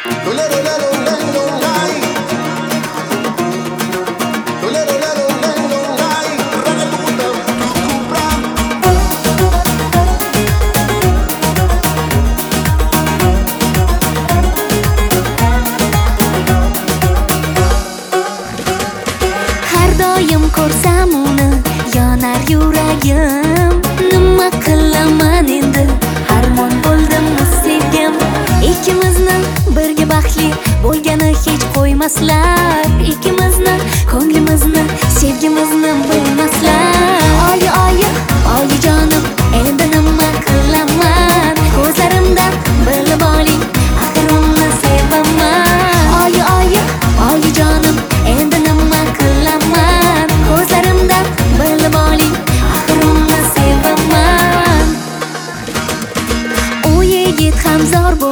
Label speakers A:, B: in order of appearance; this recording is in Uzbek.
A: Ko'rsam uni yonar yuragim. Nima qilaman endi, armon bo'ldimmi sevgim. Ikkimizni birga baxtli bo'lgani hech qo'ymaslar. Ikkimizni ko'nglimizni sevgimizni bilmaslar. Oyi jonim, endi nima qilaman? Ko'zlarimdan bilib oling, axir uni sevaman. Oyi jonim, endi nima qilaman? Ko'zlarimdan bilib oling, axir uni sevaman. U yigit ham zo'r